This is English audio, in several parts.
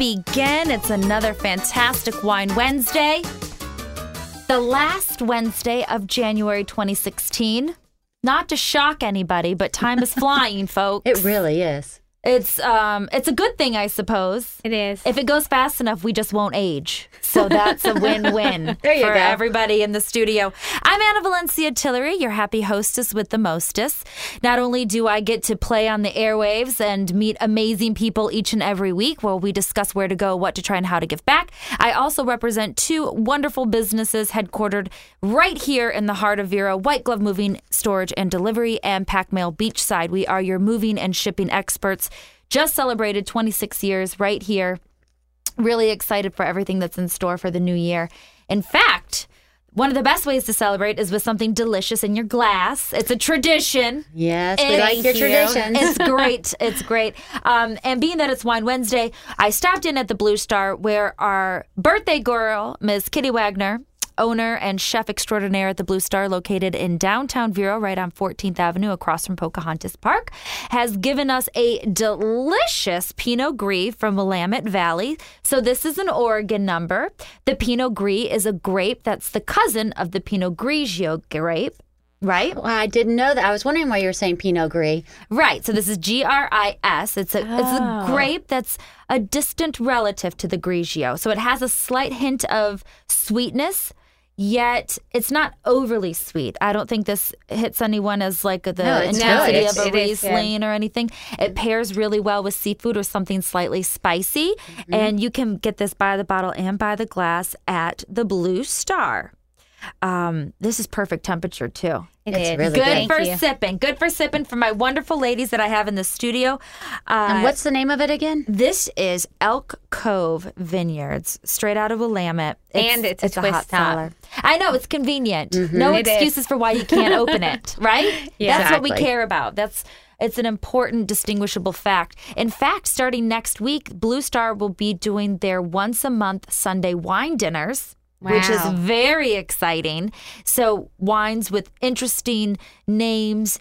begin. It's another fantastic Wine Wednesday. The last Wednesday of January 2016. Not to shock anybody, but time is flying, folks. It really is. It's a good thing, I suppose. It is. If it goes fast enough, we just won't age. So that's a win-win There you for go. everybody in the studio. I'm Anna Valencia Tillery, your happy hostess with the mostest. Not only do I get to play on the airwaves and meet amazing people each and every week where we discuss where to go, what to try, and how to give back, I also represent two wonderful businesses headquartered right here in the heart of Vero, White Glove Moving, Storage, and Delivery, and Pack Mail Beachside. We are your moving and shipping experts. Just celebrated 26 years right here. Really excited for everything that's in store for the new year. In fact, one of the best ways to celebrate is with something delicious in your glass. It's a tradition. Yes, we like your traditions. It's great. It's great. And being that it's Wine Wednesday, I stopped in at the Blue Star where our birthday girl, Ms. Kitty Wagner, owner and chef extraordinaire at the Blue Star, located in downtown Vero, right on 14th Avenue, across from Pocahontas Park, has given us a delicious Pinot Gris from Willamette Valley. So this is an Oregon number. The Pinot Gris is a grape that's the cousin of the Pinot Grigio grape. Right? Well, I didn't know that. I was wondering why you were saying Pinot Gris. Right. So this is Gris. It's a grape that's a distant relative to the Grigio. So it has a slight hint of sweetness, yet it's not overly sweet. I don't think this hits anyone as like the intensity of a Riesling or anything. It pairs really well with seafood or something slightly spicy. Mm-hmm. And you can get this by the bottle and by the glass at the Blue Star. This is perfect temperature too. It's really good good. for sipping. Good for sipping for my wonderful ladies that I have in the studio. And what's the name of it again? This is Elk Cove Vineyards, straight out of Willamette. It's a hot twist top. seller. I know, it's convenient. No excuses for why you can't open it, right? Yeah, That's what we exactly. care about. It's an important distinguishable fact. In fact, starting next week, Blue Star will be doing their once-a-month Sunday wine dinners. Which is Wow. very exciting. So wines with interesting names,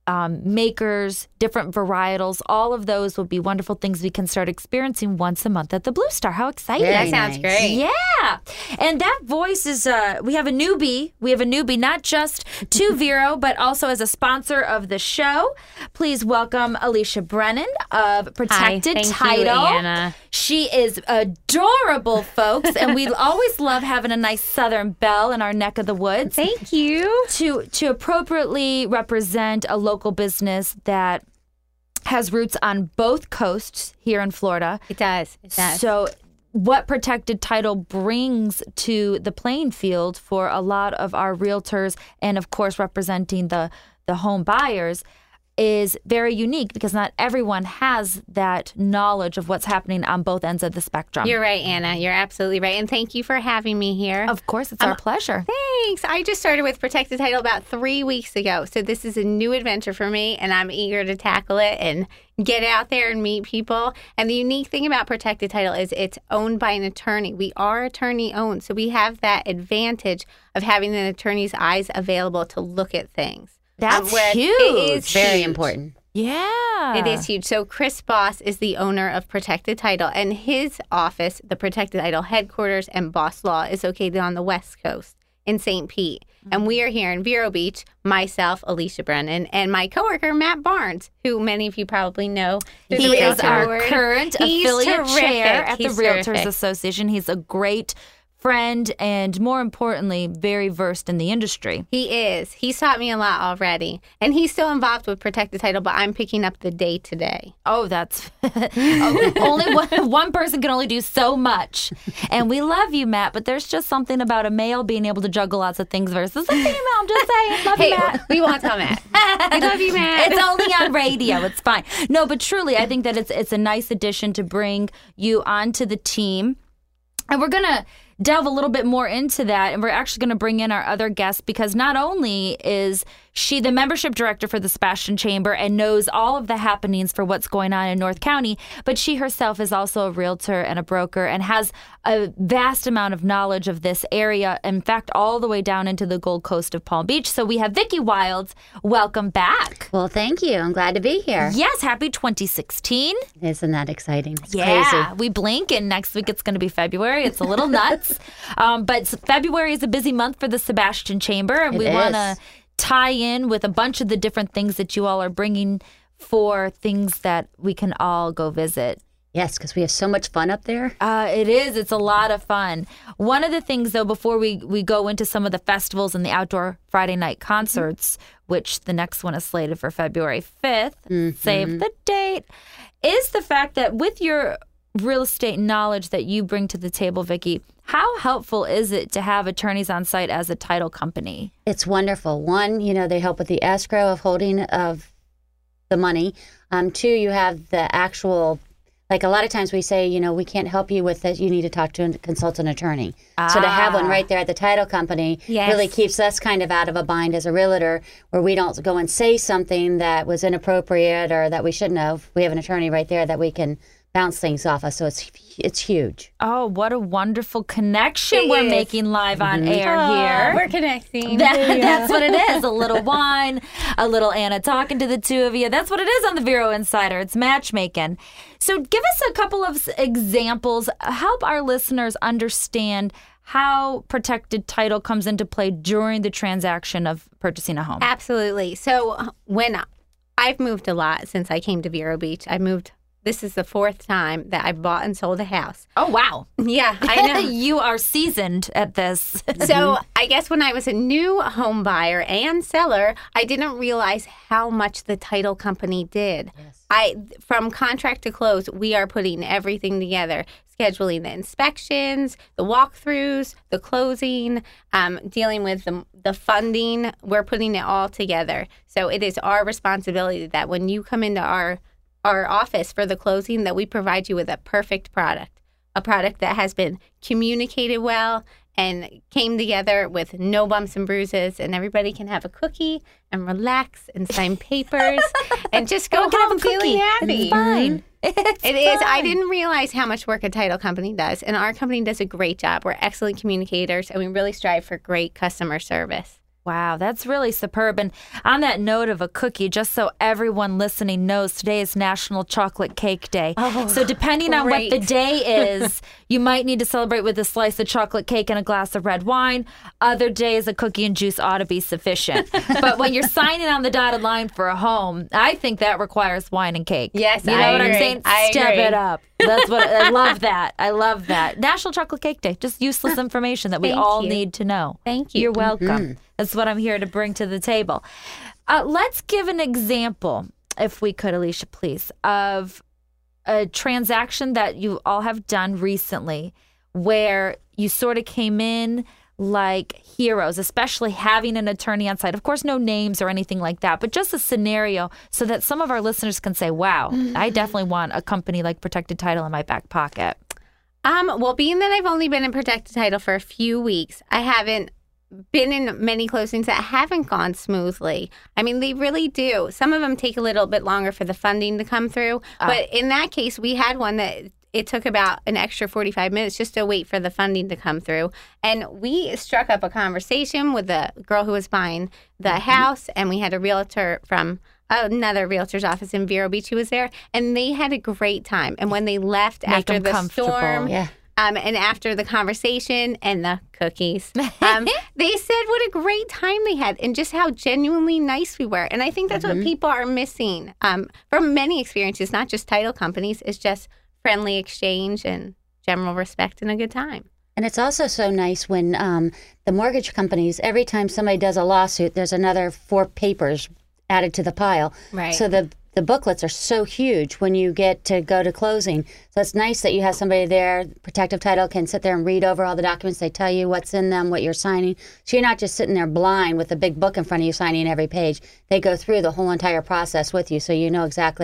makers, different varietals, all of those will be wonderful things we can start experiencing once a month at the Blue Star. How exciting. Very That sounds nice. great. Yeah. And that voice is, we have a newbie. We have a newbie, not just to Vero, but also as a sponsor of the show. Please welcome Alicia Brennan of Protected Thank you, Title. Anna. She is adorable, folks, and we always love having a nice Southern belle in our neck of the woods. Thank you. To appropriately represent a local business that has roots on both coasts here in Florida. It does. It does. So what Protected Title brings to the playing field for a lot of our realtors and, of course, representing the home buyers is very unique because not everyone has that knowledge of what's happening on both ends of the spectrum. You're right, Anna. You're absolutely right. And thank you for having me here. Of course, it's our pleasure. Thanks. I just started with Protected Title about 3 weeks ago. So this is a new adventure for me, and I'm eager to tackle it and get out there and meet people. And the unique thing about Protected Title is it's owned by an attorney. We are attorney owned. So we have that advantage of having an attorney's eyes available to look at things. That's Where huge. It is Very huge. important. Yeah. It is huge. So Chris Boss is the owner of Protected Title, and his office, the Protected Title headquarters and Boss Law, is located on the West Coast in St. Pete. And we are here in Vero Beach, myself, Alicia Brennan, and my coworker, Matt Barnes, who many of you probably know. He is our Realtor. current He's affiliate terrific. chair at the He's Realtors terrific. Association. He's a great friend and, more importantly, very versed in the industry. He is. He's taught me a lot already. And he's still involved with Protected Title, but I'm picking up the day to day. Oh, that's only one person can only do so much. And we love you, Matt, but there's just something about a male being able to juggle lots of things versus a female. I'm just saying. Love you, Hey, Matt. we won't tell Matt. We love you, Matt. It's only on radio. It's fine. No, but truly, I think that it's a nice addition to bring you onto the team. And we're going to delve a little bit more into that. And we're actually going to bring in our other guest because not only is she the membership director for the Sebastian Chamber and knows all of the happenings for what's going on in North County, but she herself is also a realtor and a broker and has a vast amount of knowledge of this area. In fact, all the way down into the Gold Coast of Palm Beach. So we have Vicki Wilds. Welcome back. Well, thank you. I'm glad to be here. Yes, happy 2016. Isn't that exciting? It's yeah, crazy. We blink and next week it's going to be February. It's a little nuts. But February is a busy month for the Sebastian Chamber. And we want to tie in with a bunch of the different things that you all are bringing for things that we can all go visit. Yes, because we have so much fun up there. It is. It's a lot of fun. One of the things, though, before we go into some of the festivals and the outdoor Friday night concerts, which the next one is slated for February 5th, save the date, is the fact that with your real estate knowledge that you bring to the table, Vicki, how helpful is it to have attorneys on site as a title company? It's wonderful. One, they help with the escrow of holding of the money. Two, you have the actual, like a lot of times we say, we can't help you with this. You need to talk to a consultant attorney. So to have one right there at the title company really keeps us kind of out of a bind as a realtor where we don't go and say something that was inappropriate or that we shouldn't have. We have an attorney right there that we can bounce things off of. So it's huge. Oh, what a wonderful connection we're making live on air here. We're connecting. That's what it is. A little wine, a little Anna talking to the two of you. That's what it is on the Vero Insider. It's matchmaking. So give us a couple of examples. Help our listeners understand how protected title comes into play during the transaction of purchasing a home. Absolutely. So when I've moved a lot since I came to Vero Beach, this is the fourth time that I've bought and sold a house. Oh, wow. Yeah, I know. You are seasoned at this. So I guess when I was a new home buyer and seller, I didn't realize how much the title company did. Yes. From contract to close, we are putting everything together, scheduling the inspections, the walkthroughs, the closing, dealing with the funding. We're putting it all together. So it is our responsibility that when you come into our office for the closing, that we provide you with a perfect product, a product that has been communicated well and came together with no bumps and bruises, and everybody can have a cookie and relax and sign papers and just go home feeling happy. It's fine. It is. I didn't realize how much work a title company does, and our company does a great job. We're excellent communicators, and we really strive for great customer service. Wow, that's really superb. And on that note of a cookie, just so everyone listening knows, today is National Chocolate Cake Day. Oh, so depending on what the day is, you might need to celebrate with a slice of chocolate cake and a glass of red wine. Other days, a cookie and juice ought to be sufficient. But when you're signing on the dotted line for a home, I think that requires wine and cake. Yes, you know what I'm saying? Step it up. That's what I love that. I love that. National Chocolate Cake Day. Just useless information that we all need to know. Thank you. You're welcome. That's what I'm here to bring to the table. Let's give an example, if we could, Alicia, please, of a transaction that you all have done recently where you sort of came in like heroes, especially having an attorney on site. Of course, no names or anything like that, but just a scenario so that some of our listeners can say, wow, I definitely want a company like Protected Title in my back pocket. Well, being that I've only been in Protected Title for a few weeks, I haven't been in many closings that haven't gone smoothly. I mean, they really do. Some of them take a little bit longer for the funding to come through. But in that case, we had one that it took about an extra 45 minutes just to wait for the funding to come through. And we struck up a conversation with the girl who was buying the house, and we had a realtor from another realtor's office in Vero Beach who was there, and they had a great time. And when they left after the storm, and after the conversation and the cookies, they said what a great time they had and just how genuinely nice we were. And I think that's what people are missing from many experiences, not just title companies. It's just friendly exchange and general respect and a good time. And it's also so nice when the mortgage companies, every time somebody does a lawsuit, there's another 4 papers added to the pile. Right. So the booklets are so huge when you get to go to closing. So it's nice that you have somebody there. Protective Title can sit there and read over all the documents. They tell you what's in them, what you're signing. So you're not just sitting there blind with a big book in front of you signing every page. They go through the whole entire process with you so you know exactly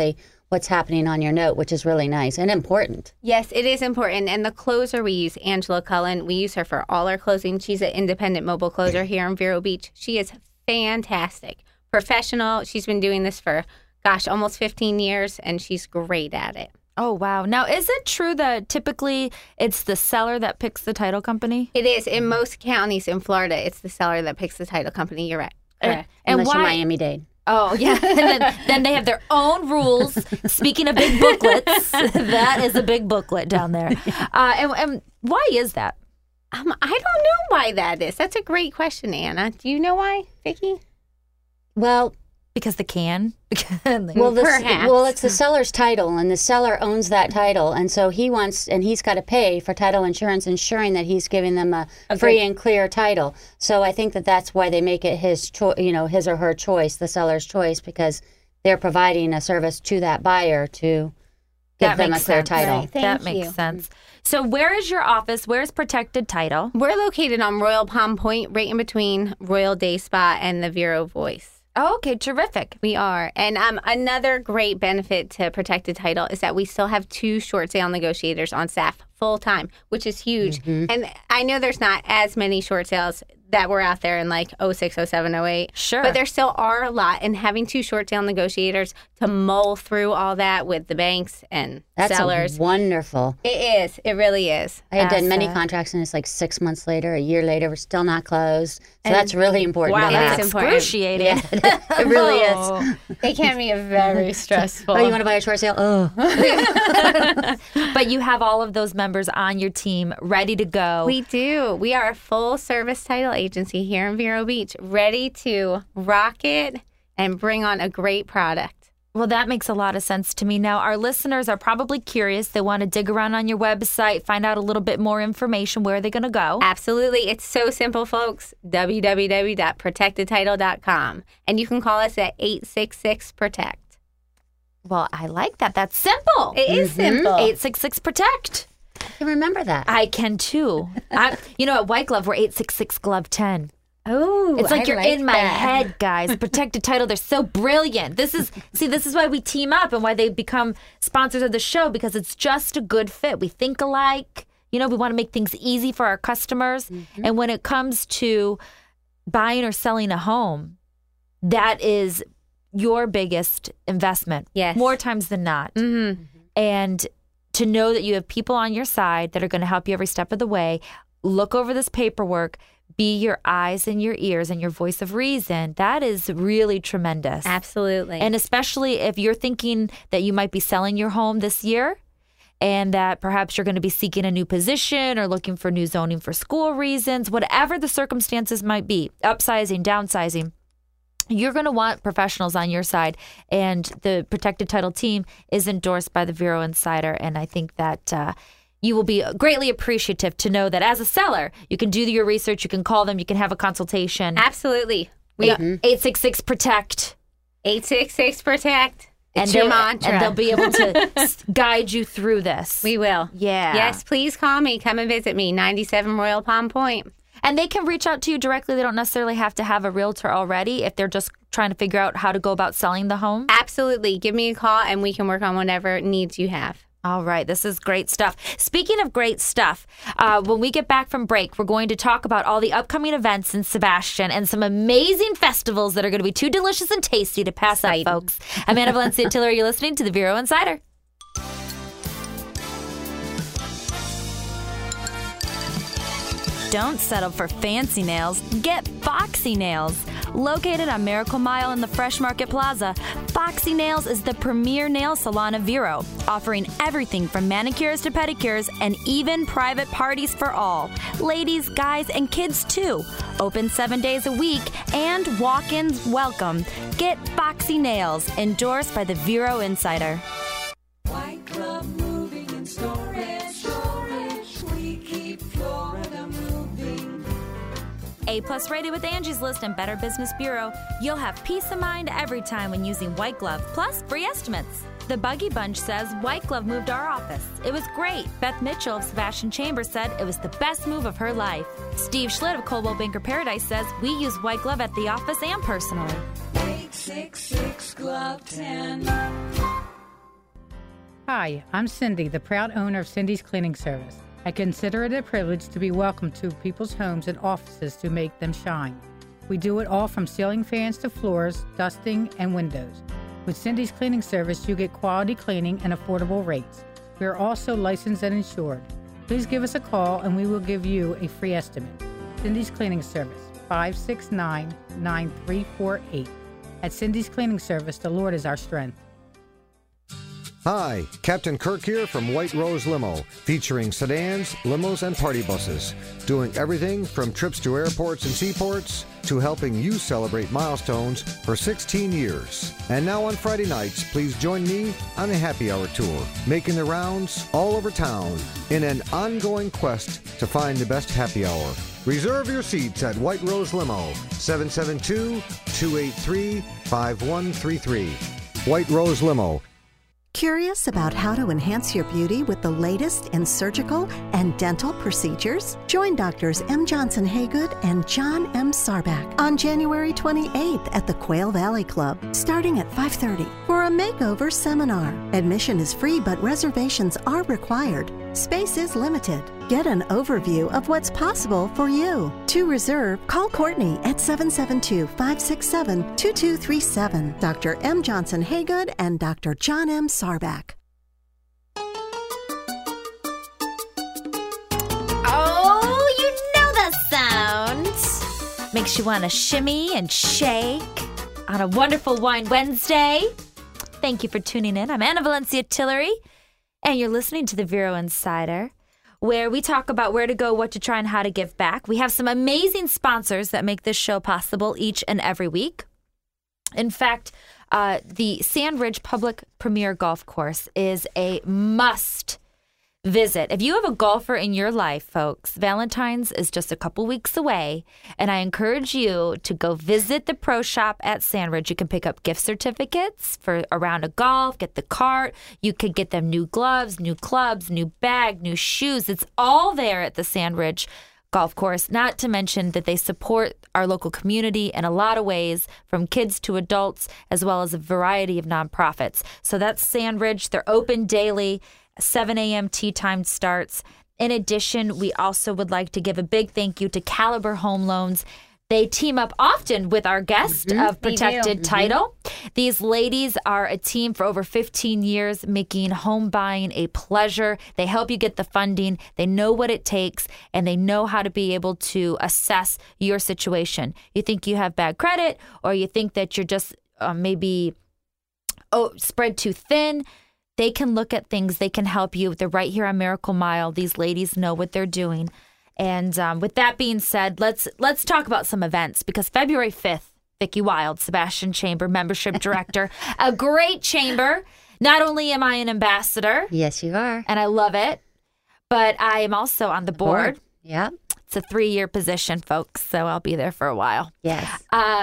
what's happening on your note, which is really nice and important. Yes, it is important. And the closer we use, Angela Cullen, we use her for all our closing. She's an independent mobile closer here in Vero Beach. She is fantastic, professional. She's been doing this for, almost 15 years, and she's great at it. Oh, wow. Now, is it true that typically it's the seller that picks the title company? It is. In most counties in Florida, it's the seller that picks the title company. You're right. Correct. And Unless why? you're Miami-Dade. Oh, yeah. And then they have their own rules. Speaking of big booklets, that is a big booklet down there. And why is that? I don't know why that is. That's a great question, Anna. Do you know why, Vicki? Well, Because the can? Well, it's the seller's title, and the seller owns that title, and so he's got to pay for title insurance, ensuring that he's giving them a free and clear title. So I think that's why they make it his or her choice, the seller's choice, because they're providing a service to that buyer to give them a clear title. Right. That makes sense. So where is your office? Where's Protected Title? We're located on Royal Palm Point, right in between Royal Day Spa and the Vero Voice. Oh, okay, terrific. We are. And another great benefit to Protected Title is that we still have 2 short sale negotiators on staff full time, which is huge. Mm-hmm. And I know there's not as many short sales that were out there in like 06, 07, 08. Sure. But there still are a lot. And having 2 short sale negotiators to mull through all that with the banks and sellers. That's wonderful. It is. It really is. I had done many contracts, and it's like 6 months later, a year later, we're still not closed. So that's really important. Wow, to that's have. excruciating. Yeah, it really is. It can be very stressful. Oh, you want to buy a short sale? Oh. But you have all of those members on your team ready to go. We do. We are a full-service title agency here in Vero Beach, ready to rock it and bring on a great product. Well, that makes a lot of sense to me. Now, our listeners are probably curious. They want to dig around on your website, find out a little bit more information. Where are they going to go? Absolutely. It's so simple, folks. www.protectedtitle.com. And you can call us at 866-PROTECT. Well, I like that. That's simple. It is simple. 866-PROTECT. I can remember that. I can, too. At White Glove, we're 866-GLOVE-10. Oh, it's like you're in my that. head, guys. Protected Title, they're so brilliant. This is why we team up and why they become sponsors of the show, because it's just a good fit. We think alike. We want to make things easy for our customers. Mm-hmm. And when it comes to buying or selling a home, that is your biggest investment. Yes. More times than not. Mm-hmm. And to know that you have people on your side that are going to help you every step of the way, look over this paperwork, be your eyes and your ears and your voice of reason, that is really tremendous. Absolutely. And especially if you're thinking that you might be selling your home this year and that perhaps you're going to be seeking a new position or looking for new zoning for school reasons, whatever the circumstances might be, upsizing, downsizing, you're going to want professionals on your side. And the Protected Title team is endorsed by the Vero Insider. And I think that you will be greatly appreciative to know that as a seller, you can do your research, you can call them, you can have a consultation. Absolutely. 866-PROTECT. 866-PROTECT. It's your mantra. And they'll be able to guide you through this. We will. Yeah. Yes, please call me. Come and visit me, 97 Royal Palm Point. And they can reach out to you directly. They don't necessarily have to have a realtor already if they're just trying to figure out how to go about selling the home. Absolutely. Give me a call and we can work on whatever needs you have. All right. This is great stuff. Speaking of great stuff, when we get back from break, we're going to talk about all the upcoming events in Sebastian and some amazing festivals that are going to be too delicious and tasty to pass up, folks. I'm Anna Valencia Tiller. You're listening to the Vero Insider. Don't settle for fancy nails. Get Foxy Nails. Located on Miracle Mile in the Fresh Market Plaza, Foxy Nails is the premier nail salon of Vero, offering everything from manicures to pedicures and even private parties for all. Ladies, guys, and kids too. Open 7 days a week and walk-ins welcome. Get Foxy Nails, endorsed by the Vero Insider. White Glove Moving and Storage. We keep Florida moving. A+ rated with Angie's List and Better Business Bureau, you'll have peace of mind every time when using White Glove, plus free estimates. The Buggy Bunch says White Glove moved our office. It was great. Beth Mitchell of Sebastian Chambers said it was the best move of her life. Steve Schlitt of Coldwell Banker Paradise says we use White Glove at the office and personally. 866 Glove 10. Hi, I'm Cindy, the proud owner of Cindy's Cleaning Service. I consider it a privilege to be welcomed to people's homes and offices to make them shine. We do it all from ceiling fans to floors, dusting, and windows. With Cindy's Cleaning Service, you get quality cleaning and affordable rates. We are also licensed and insured. Please give us a call and we will give you a free estimate. Cindy's Cleaning Service, 569-9348. At Cindy's Cleaning Service, the Lord is our strength. Hi, Captain Kirk here from White Rose Limo, featuring sedans, limos, and party buses. Doing everything from trips to airports and seaports to helping you celebrate milestones for 16 years. And now on Friday nights, please join me on a happy hour tour, making the rounds all over town in an ongoing quest to find the best happy hour. Reserve your seats at White Rose Limo, 772-283-5133. White Rose Limo. Curious about how to enhance your beauty with the latest in surgical and dental procedures? Join Doctors M. Johnson Haygood and John M. Sarbach on January 28th at the Quail Valley Club, starting at 5:30 for a makeover seminar. Admission is free, but reservations are required. Space is limited. Get an overview of what's possible for you. To reserve, call Courtney at 772-567-2237. Dr. M. Johnson Haygood and Dr. John M. Sarbach. Oh, you know that sound. Makes you want to shimmy and shake on a wonderful Wine Wednesday. Thank you for tuning in. I'm Anna Valencia Tillery, and you're listening to the Vero Insider, where we talk about where to go, what to try, and how to give back. We have some amazing sponsors that make this show possible each and every week. In fact, the Sand Ridge Public Premier Golf Course is a must visit. If you have a golfer in your life, folks, Valentine's is just a couple weeks away, and I encourage you to go visit the pro shop at Sand Ridge. You can pick up gift certificates for a round of golf, get the cart. You could get them new gloves, new clubs, new bag, new shoes. It's all there at the Sand Ridge Golf Course, not to mention that they support our local community in a lot of ways, from kids to adults, as well as a variety of nonprofits. So that's Sand Ridge. They're open daily. 7 a.m. tea time starts. In addition, we also would like to give a big thank you to Caliber Home Loans. They team up often with our guest of Protected Title. These ladies are a team for over 15 years, making home buying a pleasure. They help you get the funding. They know what it takes, and they know how to be able to assess your situation. You think you have bad credit, or you think that you're just maybe spread too thin. They can look at things. They can help you. They're right here on Miracle Mile. These ladies know what they're doing. And with that being said, let's talk about some events, because February 5th, Vicki Wild, Sebastian Chamber Membership Director, a great chamber. Not only am I an ambassador. Yes, you are. And I love it, but I am also on the board. Yeah. It's a 3-year position, folks, so I'll be there for a while. Yes.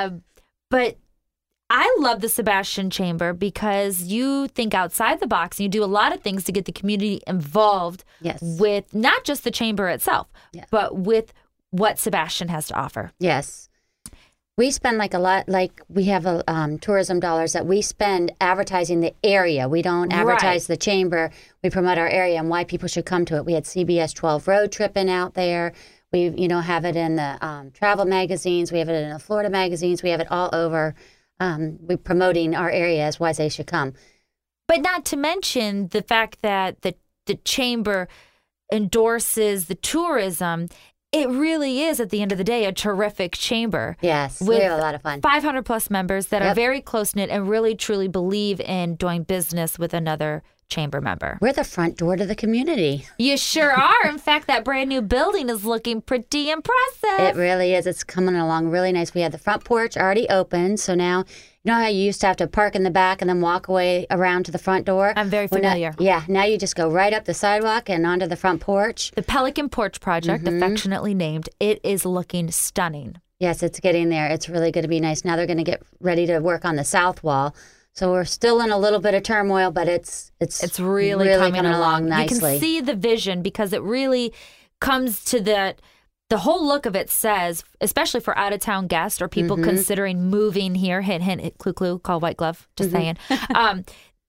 But I love the Sebastian Chamber because you think outside the box and you do a lot of things to get the community involved with not just the chamber itself, but with what Sebastian has to offer. Yes. We spend a lot, we have tourism dollars that we spend advertising the area. We don't advertise the chamber. We promote our area and why people should come to it. We had CBS 12 road tripping out there. We, have it in the travel magazines. We have it in the Florida magazines. We have it all over. We're promoting our area as why they should come. But not to mention the fact that the chamber endorses the tourism. It really is, at the end of the day, a terrific chamber. Yes, we have a lot of fun. 500 plus members that are very close-knit and really, truly believe in doing business with another chamber member. We're the front door to the community. You sure are. In fact, that brand new building is looking pretty impressive. It really is. It's coming along really nice. We had the front porch already open, so now, you know how you used to have to park in the back and then walk away around to the front door? I'm very familiar. Now you just go right up the sidewalk and onto the front porch. The Pelican Porch Project, affectionately named, it is looking stunning. Yes, it's getting there. It's really going to be nice. Now they're going to get ready to work on the south wall. So we're still in a little bit of turmoil, but it's really coming along nicely. You can see the vision because it really comes to the whole look of it says, especially for out-of-town guests or people considering moving here, hint, hint, clue, clue, call White Glove, just saying.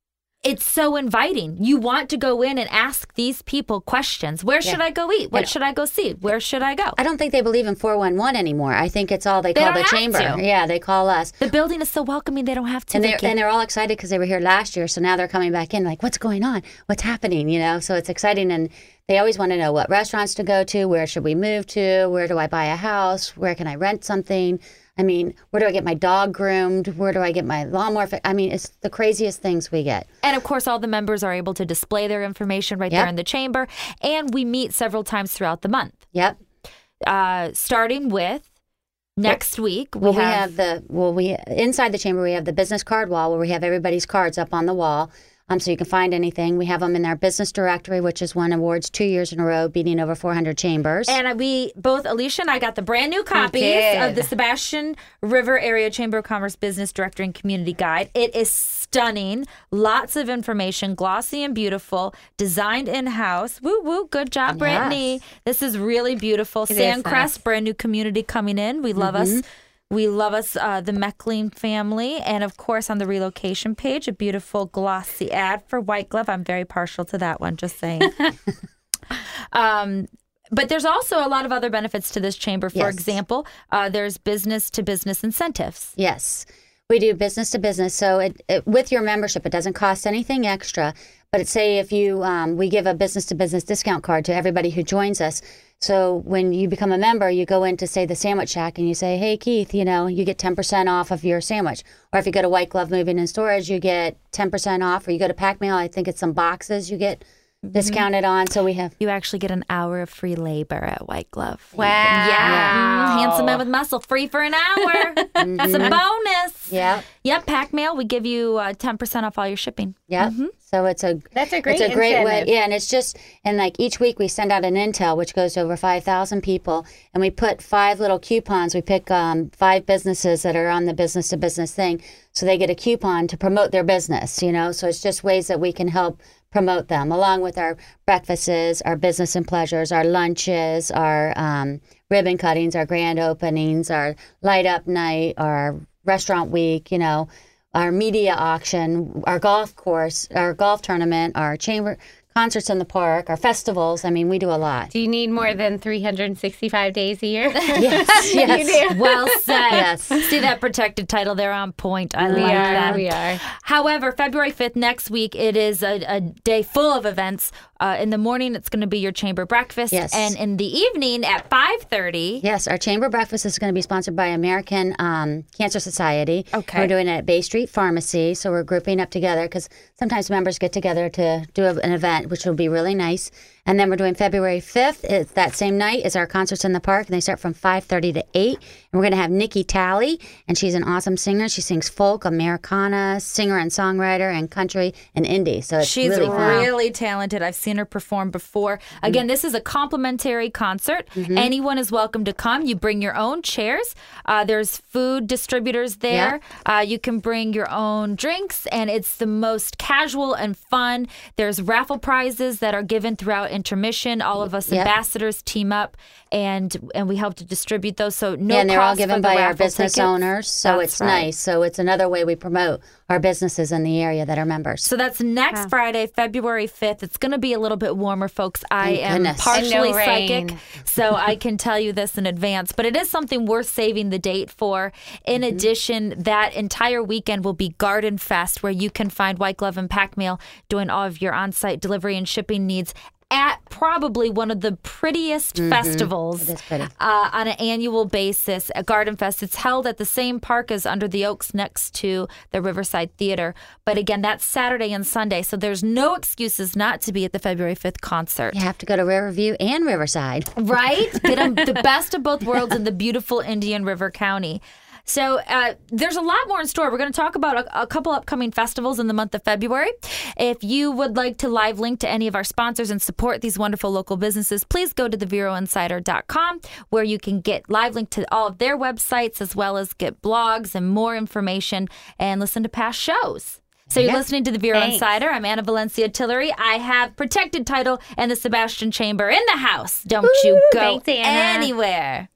it's so inviting. You want to go in and ask these people questions. Where should I go eat? What should I go see? Where should I go? I don't think they believe in 411 anymore. I think it's all they call don't the have chamber. to. Yeah, they call us. The building is so welcoming, they don't have to. And they're all excited because they were here last year, so now they're coming back in like, what's going on? What's happening? You know, so it's exciting, and they always want to know what restaurants to go to, where should we move to, where do I buy a house, where can I rent something? I mean, where do I get my dog groomed? Where do I get my lawnmower? I mean, it's the craziest things we get. And of course, all the members are able to display their information right there in the chamber, and we meet several times throughout the month. Yep. Starting with next week, inside the chamber we have the business card wall where we have everybody's cards up on the wall, so you can find anything. We have them in our business directory, which has won awards 2 years in a row, beating over 400 chambers. And both Alicia and I got the brand new copies of the Sebastian River Area Chamber of Commerce Business Directory and Community Guide. It is stunning. Lots of information, glossy and beautiful, designed in-house. Woo, woo. Good job, Brittany. This is really beautiful. Sandcrest, brand new community coming in. We love us. We love us, the Meckling family. And, of course, on the relocation page, a beautiful glossy ad for White Glove. I'm very partial to that one, just saying. But there's also a lot of other benefits to this chamber. For example, there's business-to-business incentives. Yes. We do business to business. So with your membership, it doesn't cost anything extra. But say if we give a business to business discount card to everybody who joins us. So when you become a member, you go into, say, the Sandwich Shack and you say, hey, Keith, you get 10% off of your sandwich. Or if you go to White Glove Moving and Storage, you get 10% off. Or you go to Pack Mail, I think it's some boxes you get discounted on. So we have... You actually get an hour of free labor at White Glove. Wow. Yeah. Handsome Man with Muscle, free for an hour. That's a bonus. Yeah. Yep, Pack Mail, we give you 10% off all your shipping. Yep. So that's a great way. Yeah, and it's just, and like each week we send out an intel, which goes to over 5,000 people, and we put 5 little coupons. We pick 5 businesses that are on the business to business thing, so they get a coupon to promote their business, So it's just ways that we can help promote them, along with our breakfasts, our business and pleasures, our lunches, our ribbon cuttings, our grand openings, our light up night, our restaurant week, our media auction, our golf course, our golf tournament, our chamber concerts in the park, our festivals. I mean, we do a lot. Do you need more than 365 days a year? Yes. You do. Well said. Yes. See that protected title there on point. I like that. We are. However, February 5th, next week, it is a day full of events. In the morning, it's going to be your chamber breakfast. Yes. And in the evening at 5:30. Yes, our chamber breakfast is going to be sponsored by American Cancer Society. Okay. We're doing it at Bay Street Pharmacy, so we're grouping up together because sometimes members get together to do an event, which will be really nice. And then we're doing February 5th. It's that same night is our concerts in the park, and they start from 5:30 to 8. And we're going to have Nikki Talley, and she's an awesome singer. She sings folk, Americana, singer and songwriter, and country and indie. So it's She's really fun. really talented. I've seen her perform before. Again, this is a complimentary concert. Anyone is welcome to come. You bring your own chairs. There's food distributors there. You can bring your own drinks, and it's the most casual and fun. There's raffle prizes that are given throughout intermission. All of us ambassadors team up, and we help to distribute those. So no, and they're all cost given for the by our raffle business tickets. owners. So That's it's right. nice. So it's another way we promote our businesses in the area that are members. So that's next Friday, February 5th. It's going to be a little bit warmer, folks. I Thank am goodness. partially And no rain. psychic, so I can tell you this in advance. But it is something worth saving the date for. In addition, that entire weekend will be Garden Fest, where you can find White Glove and Pack Mail doing all of your on-site delivery and shipping needs at probably one of the prettiest festivals It is pretty. on an annual basis at Garden Fest. It's held at the same park as Under the Oaks next to the Riverside Theater. But again, that's Saturday and Sunday, so there's no excuses not to be at the February 5th concert. You have to go to Riverview and Riverside. Right? Get 'em the best of both worlds in the beautiful Indian River County. So there's a lot more in store. We're going to talk about a couple upcoming festivals in the month of February. If you would like to live link to any of our sponsors and support these wonderful local businesses, please go to theveroinsider.com, where you can get live link to all of their websites, as well as get blogs and more information and listen to past shows. So you're listening to The Vero Insider. I'm Anna Valencia Tillery. I have protected title and the Sebastian Chamber in the house. Don't you go Thanks, Anna. anywhere.